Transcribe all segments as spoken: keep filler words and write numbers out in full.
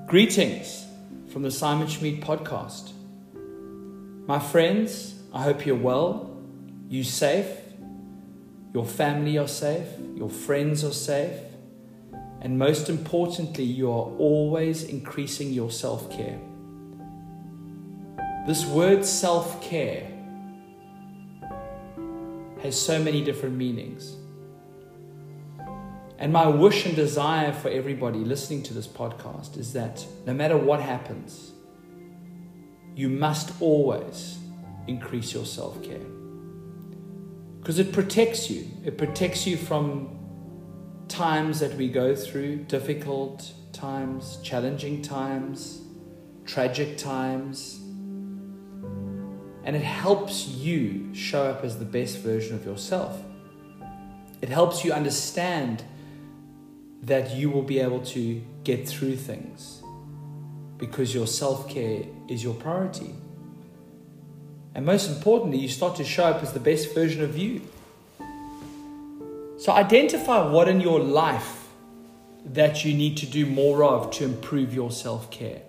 Greetings from the Simon Schmid podcast. My friends, I hope you're well, you're safe, your family are safe, your friends are safe, and most importantly, you are always increasing your self-care. This word self-care has so many different meanings. And my wish and desire for everybody listening to this podcast is that no matter what happens, you must always increase your self-care. Because it protects you. It protects you from times that we go through, difficult times, challenging times, tragic times. And it helps you show up as the best version of yourself. It helps you understand that you will be able to get through things because your self-care is your priority. And most importantly, you start to show up as the best version of you. So identify what in your life that you need to do more of to improve your self-care.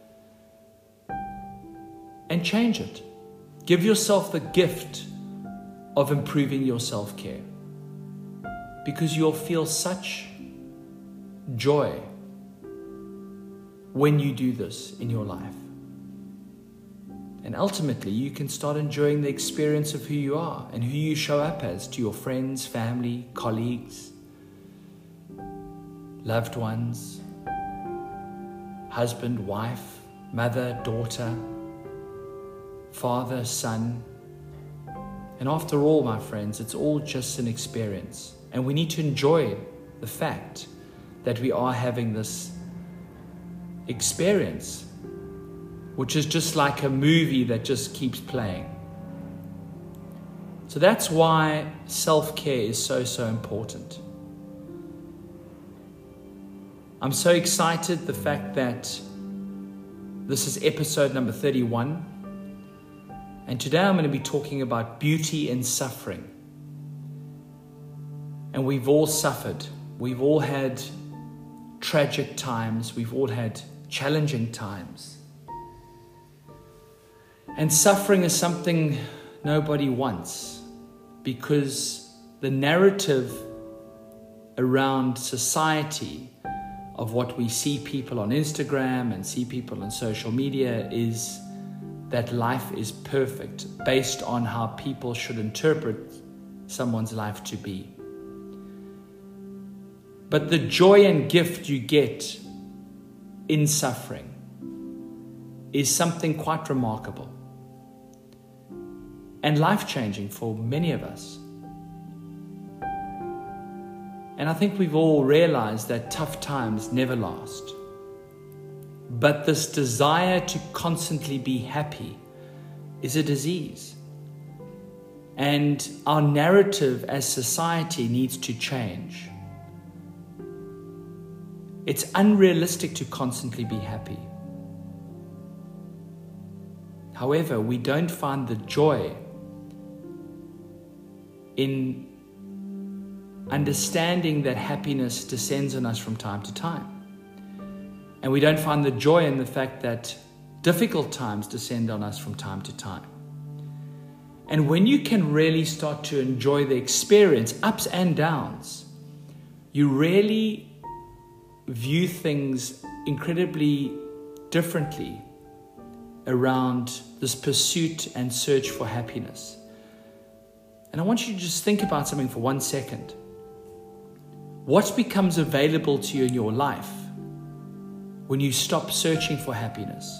And change it. Give yourself the gift of improving your self-care. Because you'll feel such joy when you do this in your life. And ultimately, you can start enjoying the experience of who you are and who you show up as to your friends, family, colleagues, loved ones, husband, wife, mother, daughter, father, son. And after all, my friends, it's all just an experience. And we need to enjoy the fact that we are having this experience, which is just like a movie that just keeps playing. So that's why self-care is so, so important. I'm so excited the fact that this is episode number thirty-one. And today I'm going to be talking about beauty in suffering. And we've all suffered. We've all had tragic times. We've all had challenging times. And suffering is something nobody wants, because the narrative around society of what we see people on Instagram and see people on social media is that life is perfect based on how people should interpret someone's life to be. But the joy and gift you get in suffering is something quite remarkable and life-changing for many of us. And I think we've all realized that tough times never last. But this desire to constantly be happy is a disease. And our narrative as society needs to change. It's unrealistic to constantly be happy. However, we don't find the joy in understanding that happiness descends on us from time to time. And we don't find the joy in the fact that difficult times descend on us from time to time. And when you can really start to enjoy the experience, ups and downs, you really view things incredibly differently around this pursuit and search for happiness. And I want you to just think about something for one second. What becomes available to you in your life when you stop searching for happiness?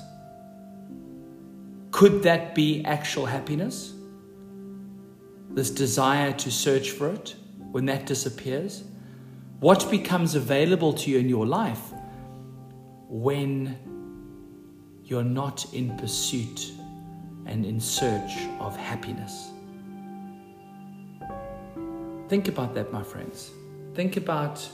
Could that be actual happiness? This desire to search for it, when that disappears? What becomes available to you in your life when you're not in pursuit and in search of happiness? Think about that, my friends. Think about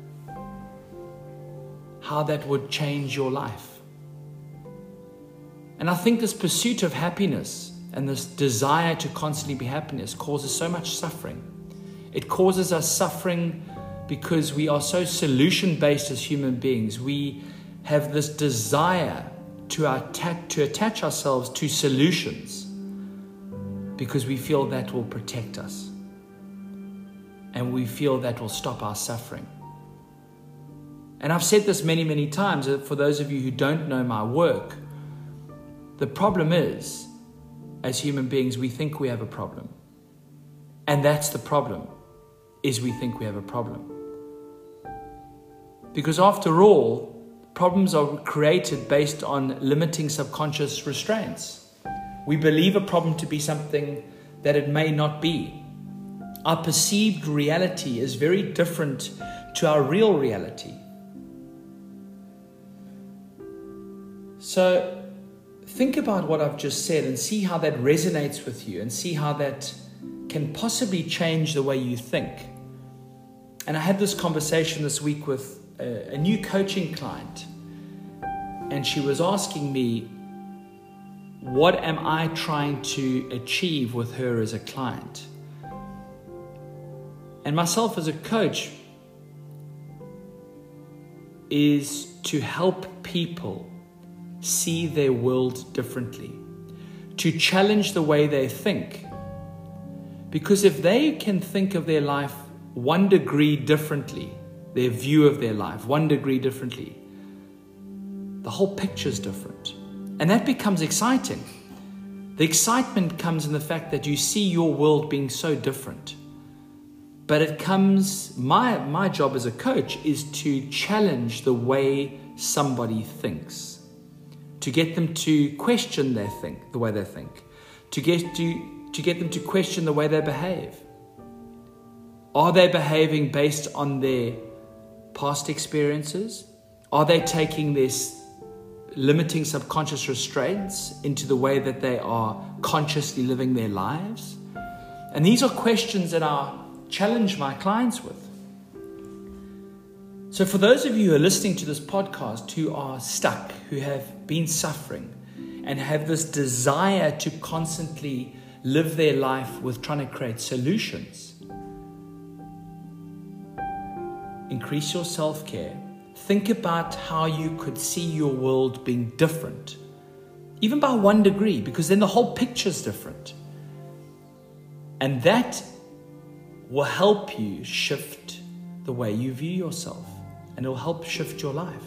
how that would change your life. And I think this pursuit of happiness and this desire to constantly be happiness causes so much suffering. It causes us suffering because we are so solution-based as human beings. We have this desire to attach, to attach ourselves to solutions because we feel that will protect us and we feel that will stop our suffering. And I've said this many, many times. For those of you who don't know my work, the problem is, as human beings, we think we have a problem. And that's the problem, is we think we have a problem. Because after all, problems are created based on limiting subconscious restraints. We believe a problem to be something that it may not be. Our perceived reality is very different to our real reality. So think about what I've just said and see how that resonates with you and see how that can possibly change the way you think. And I had this conversation this week with a, a new coaching client, and she was asking me, what am I trying to achieve with her as a client? And myself as a coach is to help people see their world differently, to challenge the way they think. Because if they can think of their life one degree differently, their view of their life one degree differently, the whole picture is different. And that becomes exciting. The excitement comes in the fact that you see your world being so different. But it comes, my, my job as a coach is to challenge the way somebody thinks, to get them to question their think, the way they think, to get to, to get them to question the way they behave. Are they behaving based on their past experiences? Are they taking this limiting subconscious restraints into the way that they are consciously living their lives? And these are questions that I challenge my clients with. So for those of you who are listening to this podcast who are stuck, who have been suffering and have this desire to constantly live their life with trying to create solutions, increase your self-care. Think about how you could see your world being different, even by one degree, because then the whole picture is different. And that will help you shift the way you view yourself, and it will help shift your life.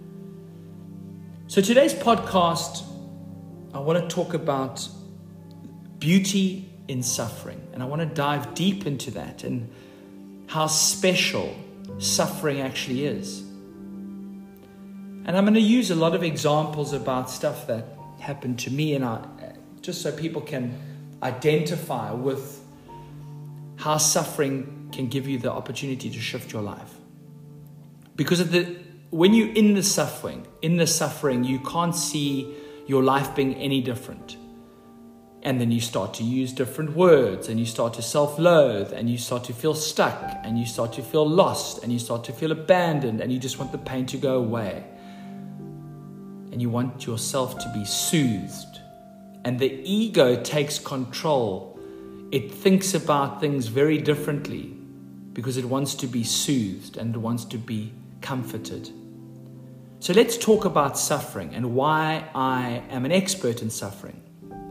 So today's podcast, I want to talk about beauty in suffering, and I want to dive deep into that and how special suffering actually is. And I'm going to use a lot of examples about stuff that happened to me, and I, just so people can identify with how suffering can give you the opportunity to shift your life. Because of the, when you're in the suffering, in the suffering, you can't see your life being any different. And then you start to use different words, and you start to self-loathe, and you start to feel stuck, and you start to feel lost, and you start to feel abandoned, and you just want the pain to go away. And you want yourself to be soothed. And the ego takes control. It thinks about things very differently because it wants to be soothed and it wants to be comforted. So let's talk about suffering and why I am an expert in suffering.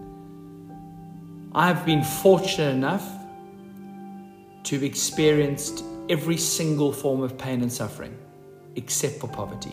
I've been fortunate enough to have experienced every single form of pain and suffering except for poverty.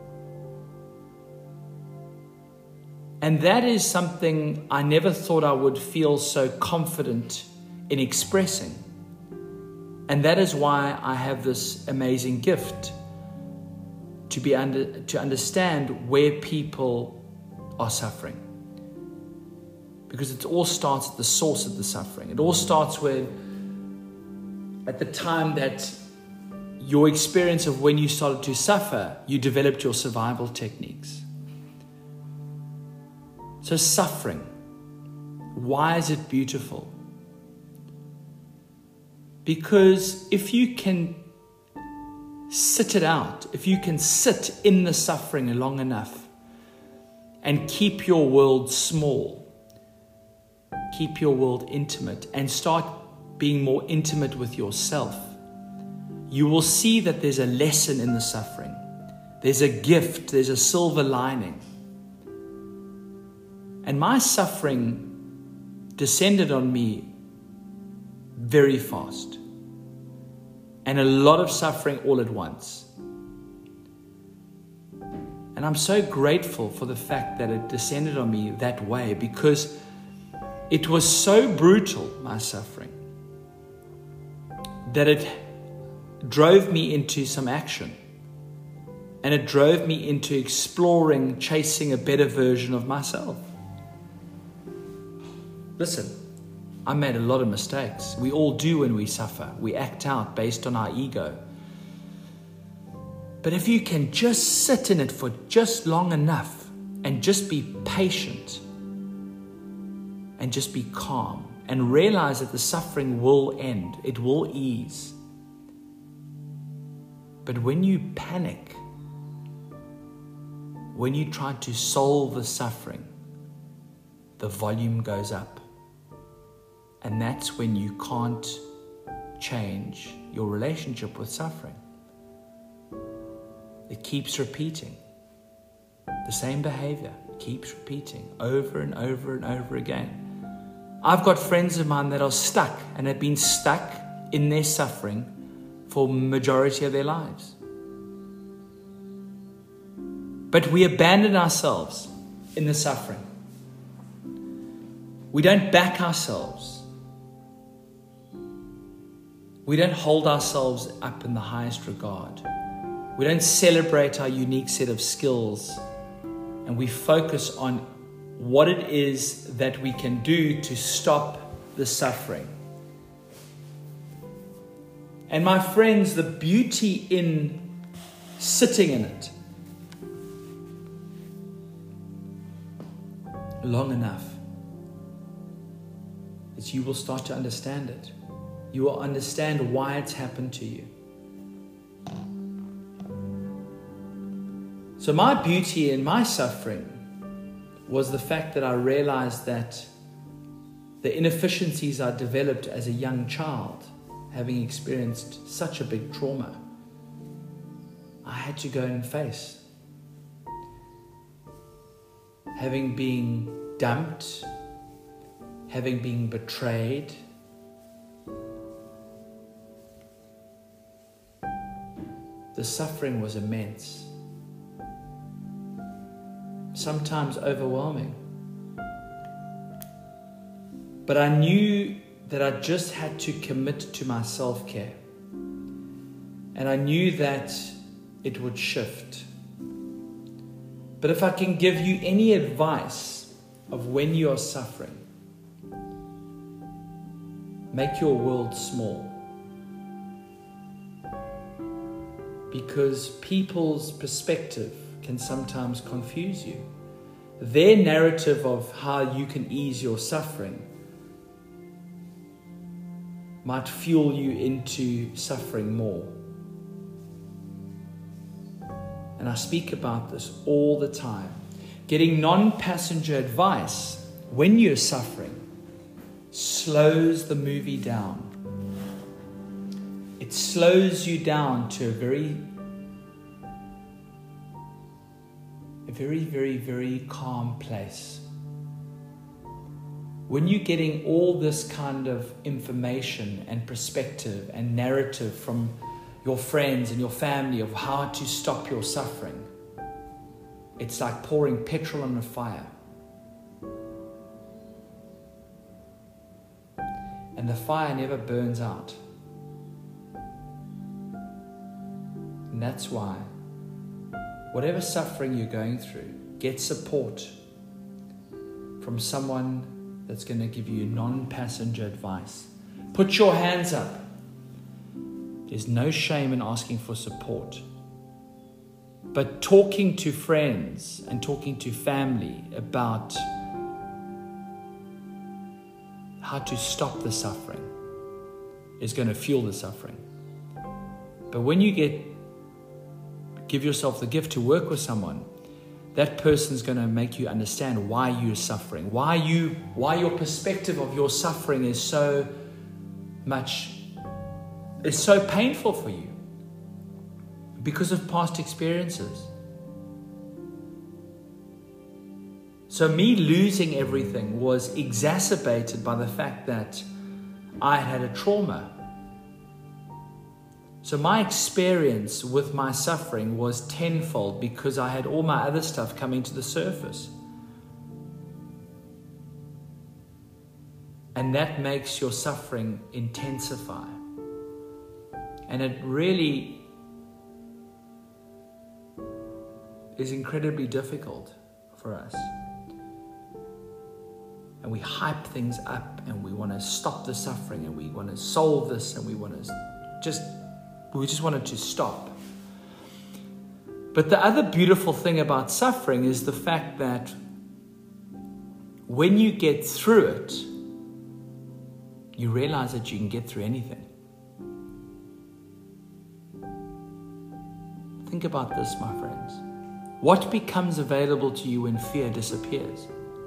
And that is something I never thought I would feel so confident in expressing. And that is why I have this amazing gift to be under, to understand where people are suffering. Because it all starts at the source of the suffering. It all starts with, at the time that your experience of when you started to suffer, you developed your survival techniques. So suffering, why is it beautiful? Because if you can sit it out, if you can sit in the suffering long enough and keep your world small, keep your world intimate, and start being more intimate with yourself, you will see that there's a lesson in the suffering. There's a gift, there's a silver lining. And my suffering descended on me very fast. And a lot of suffering all at once. And I'm so grateful for the fact that it descended on me that way, because it was so brutal, my suffering, that it drove me into some action. And it drove me into exploring, chasing a better version of myself. Listen, I made a lot of mistakes. We all do when we suffer. We act out based on our ego. But if you can just sit in it for just long enough and just be patient and just be calm and realize that the suffering will end, it will ease. But when you panic, when you try to solve the suffering, the volume goes up. And that's when you can't change your relationship with suffering. It keeps repeating. The same behavior keeps repeating over and over and over again. I've got friends of mine that are stuck and have been stuck in their suffering for the majority of their lives. But we abandon ourselves in the suffering. We don't back ourselves. We don't hold ourselves up in the highest regard. We don't celebrate our unique set of skills. And we focus on what it is that we can do to stop the suffering. And my friends, the beauty in sitting in it long enough is you will start to understand it. You will understand why it's happened to you. So my beauty in my suffering was the fact that I realized that the inefficiencies I developed as a young child, having experienced such a big trauma, I had to go and face. Having been dumped, having been betrayed, the suffering was immense, sometimes overwhelming. But I knew that I just had to commit to my self-care. And I knew that it would shift. But if I can give you any advice of when you are suffering, make your world small. Because people's perspective can sometimes confuse you. Their narrative of how you can ease your suffering might fuel you into suffering more. And I speak about this all the time. Getting non-passenger advice when you're suffering slows the movie down. It slows you down to a very, a very, very, very calm place. When you're getting all this kind of information and perspective and narrative from your friends and your family of how to stop your suffering, it's like pouring petrol on a fire. And the fire never burns out. And that's why, whatever suffering you're going through, get support from someone that's going to give you non-passenger advice. Put your hands up. There's no shame in asking for support. But talking to friends and talking to family about how to stop the suffering is going to fuel the suffering. But when you get give yourself the gift to work with someone, that person's going to make you understand why you're suffering, why you, why your perspective of your suffering is so much, is so painful for you because of past experiences. So me losing everything was exacerbated by the fact that I had a trauma. So my experience with my suffering was tenfold because I had all my other stuff coming to the surface. And that makes your suffering intensify. And it really is incredibly difficult for us. And we hype things up and we want to stop the suffering and we want to solve this and we want to just, we just want it to stop. But the other beautiful thing about suffering is the fact that when you get through it, you realize that you can get through anything. Think about this, my friends. What becomes available to you when fear disappears?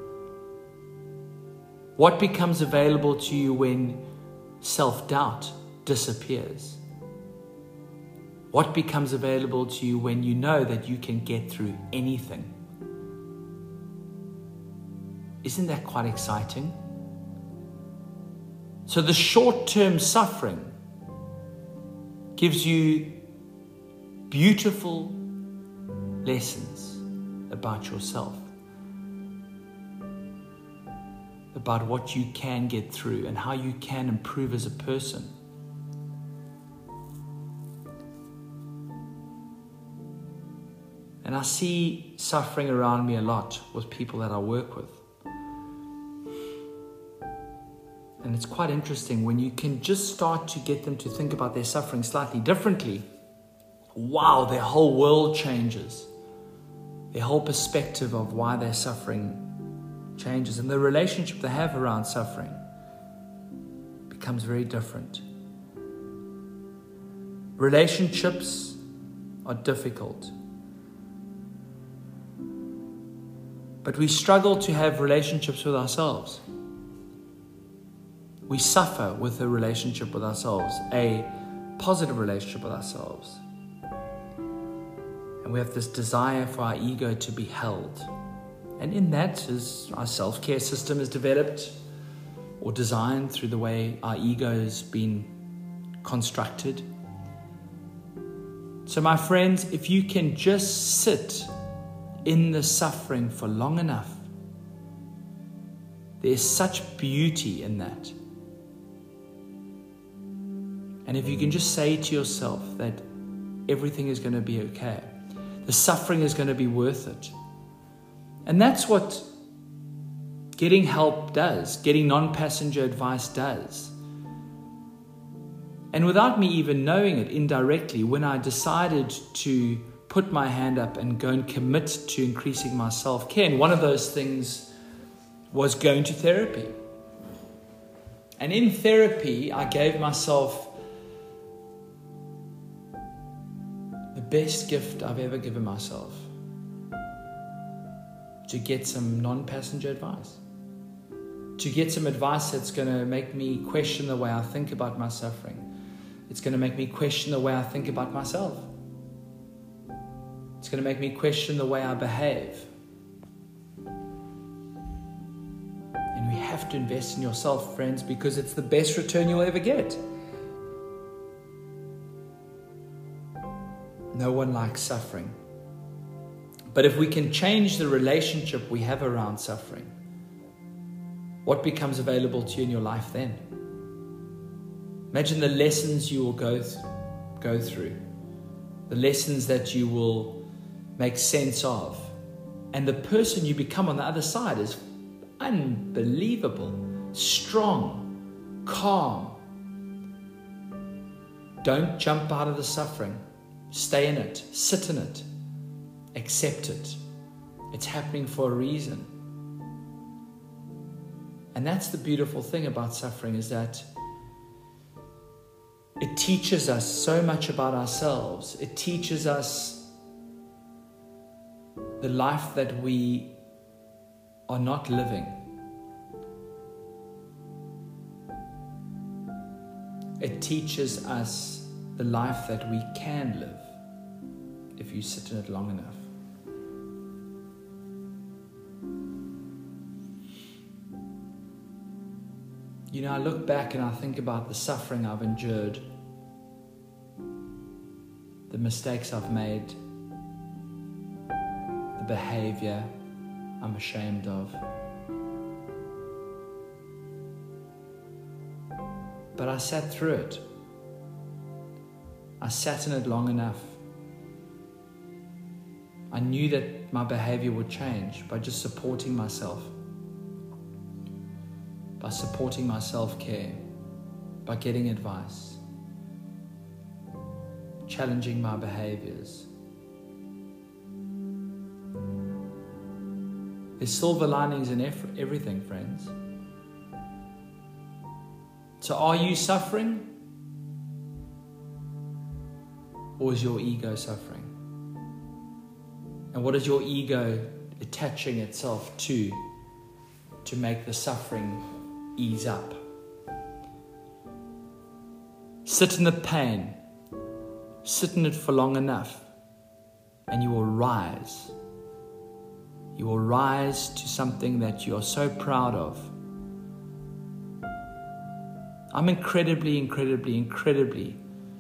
What becomes available to you when self-doubt disappears? What becomes available to you when you know that you can get through anything? Isn't that quite exciting? So the short-term suffering gives you beautiful lessons about yourself, about what you can get through and how you can improve as a person. And I see suffering around me a lot with people that I work with. And it's quite interesting when you can just start to get them to think about their suffering slightly differently. Wow, their whole world changes. Their whole perspective of why they're suffering changes. And the relationship they have around suffering becomes very different. Relationships are difficult. But we struggle to have relationships with ourselves. We suffer with a relationship with ourselves, a positive relationship with ourselves. And we have this desire for our ego to be held. And in that is our self-care system is developed or designed through the way our ego has been constructed. So my friends, if you can just sit in the suffering for long enough, there's such beauty in that. And if you can just say to yourself that everything is going to be okay, the suffering is going to be worth it. And that's what getting help does, getting non-passenger advice does. And without me even knowing it indirectly, when I decided to put my hand up and go and commit to increasing my self-care, and one of those things was going to therapy. And in therapy, I gave myself the best gift I've ever given myself, to get some non-passenger advice, to get some advice that's going to make me question the way I think about my suffering. It's going to make me question the way I think about myself. It's going to make me question the way I behave. And we have to invest in yourself, friends, because it's the best return you'll ever get. No one likes suffering. But if we can change the relationship we have around suffering, what becomes available to you in your life then? Imagine the lessons you will go, th- go through, the lessons that you will make sense of. And the person you become on the other side is unbelievable, strong, calm. Don't jump out of the suffering. Stay in it, sit in it, accept it. It's happening for a reason. And that's the beautiful thing about suffering, is that it teaches us so much about ourselves. It teaches us the life that we are not living. It teaches us the life that we can live if you sit in it long enough. You know, I look back and I think about the suffering I've endured, the mistakes I've made, the behavior I'm ashamed of. But I sat through it. I sat in it long enough. I knew that my behavior would change by just supporting myself, by supporting my self-care, by getting advice, challenging my behaviors. There's silver linings in everything, friends. So are you suffering? Or is your ego suffering? And what is your ego attaching itself to to make the suffering ease up? Sit in the pain. Sit in it for long enough, and you will rise. You will rise to something that you are so proud of. I'm incredibly, incredibly, incredibly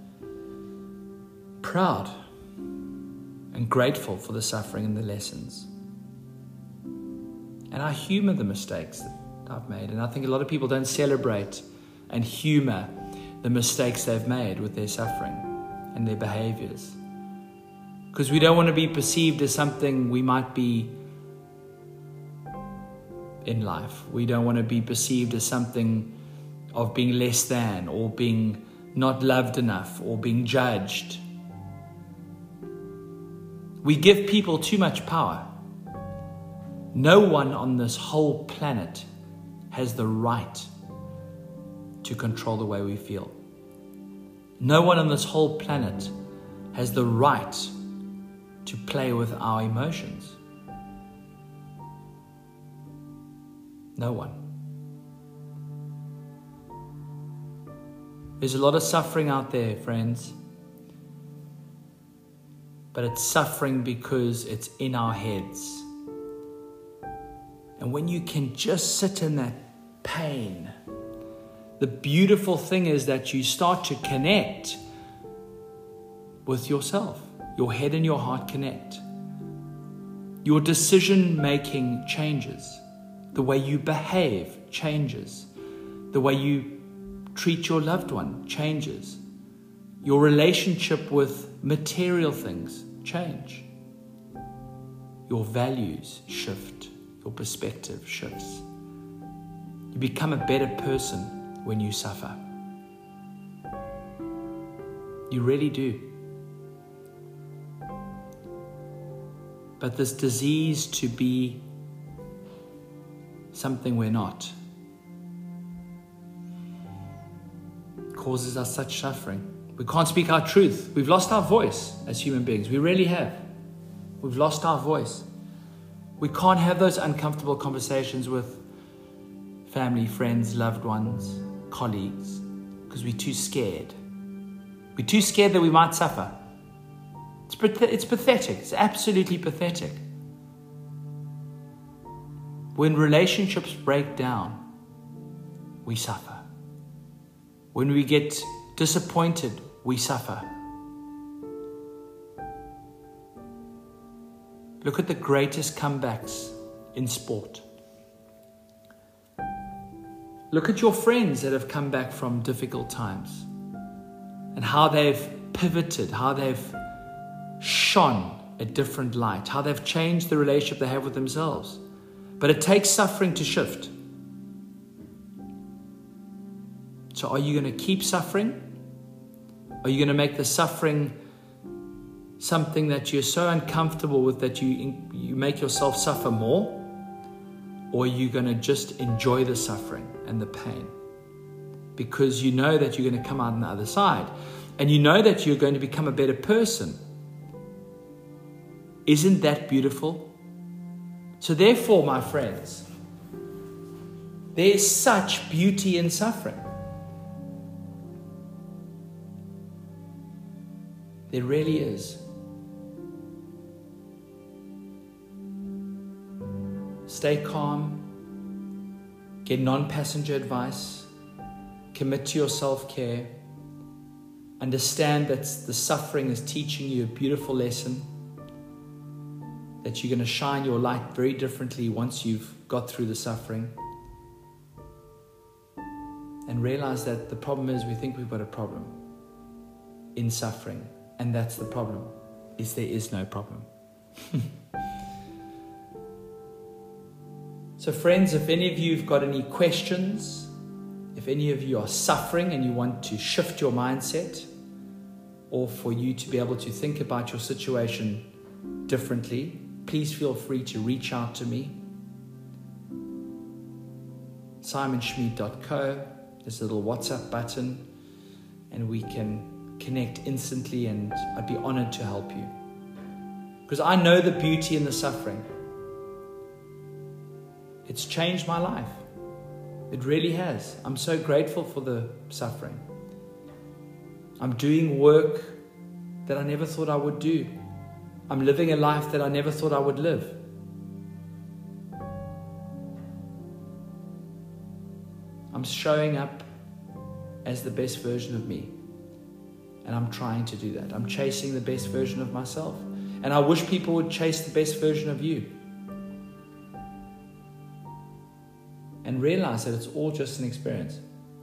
proud and grateful for the suffering and the lessons. And I humor the mistakes that I've made. And I think a lot of people don't celebrate and humor the mistakes they've made with their suffering and their behaviors. Because we don't want to be perceived as something we might be in life. We don't want to be perceived as something of being less than, or being not loved enough, or being judged. We give people too much power. No one on this whole planet has the right to control the way we feel. No one on this whole planet has the right to play with our emotions. No one. There's a lot of suffering out there, friends. But it's suffering because it's in our heads. And when you can just sit in that pain, the beautiful thing is that you start to connect with yourself. Your head and your heart connect. Your decision making changes. The way you behave changes. The way you treat your loved one changes. Your relationship with material things change. Your values shift. Your perspective shifts. You become a better person when you suffer. You really do. But this disease to be something we're not causes us such suffering. We can't speak our truth. We've lost our voice as human beings. We really have. We've lost our voice. We can't have those uncomfortable conversations with family, friends, loved ones, colleagues, because we're too scared. We're too scared that we might suffer. It's, it's pathetic. It's absolutely pathetic. When relationships break down, we suffer. When we get disappointed, we suffer. Look at the greatest comebacks in sport. Look at your friends that have come back from difficult times and how they've pivoted, how they've shone a different light, how they've changed the relationship they have with themselves. But it takes suffering to shift. So are you going to keep suffering? Are you going to make the suffering something that you're so uncomfortable with that you you make yourself suffer more? Or are you going to just enjoy the suffering and the pain? Because you know that you're going to come out on the other side. And you know that you're going to become a better person. Isn't that beautiful? So therefore, my friends, there is such beauty in suffering. There really is. Stay calm. Get non-passenger advice. Commit to your self-care. Understand that the suffering is teaching you a beautiful lesson, that you're going to shine your light very differently once you've got through the suffering. And realize that the problem is we think we've got a problem in suffering. And that's the problem, is there is no problem. So friends, if any of you have got any questions, if any of you are suffering and you want to shift your mindset, or for you to be able to think about your situation differently, please feel free to reach out to me. simon schmid dot co. There's a little WhatsApp button and we can connect instantly, and I'd be honored to help you. Because I know the beauty in the suffering. It's changed my life. It really has. I'm so grateful for the suffering. I'm doing work that I never thought I would do. I'm living a life that I never thought I would live. I'm showing up as the best version of me. And I'm trying to do that. I'm chasing the best version of myself. And I wish people would chase the best version of you. And realize that it's all just an experience.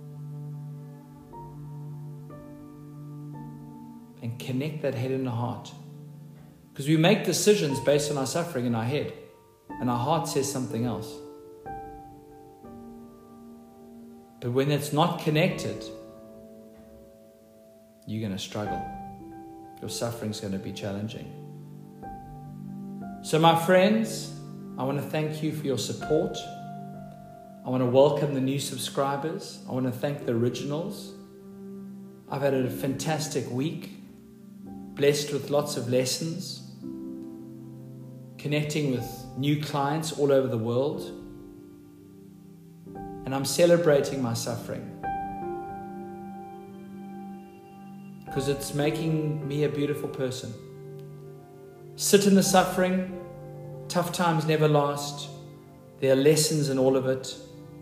And connect that head and the heart. Because we make decisions based on our suffering in our head. And our heart says something else. But when it's not connected, you're going to struggle. Your suffering's going to be challenging. So my friends, I want to thank you for your support. I want to welcome the new subscribers. I want to thank the originals. I've had a fantastic week, blessed with lots of lessons, connecting with new clients all over the world. And I'm celebrating my suffering because it's making me a beautiful person. Sit in the suffering. Tough times never last. There are lessons in all of it.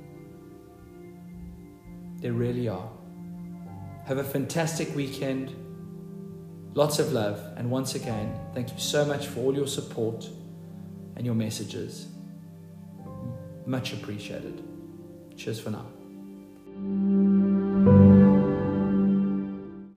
There really are. Have a fantastic weekend. Lots of love. And once again, thank you so much for all your support and your messages. Much appreciated. Cheers for now.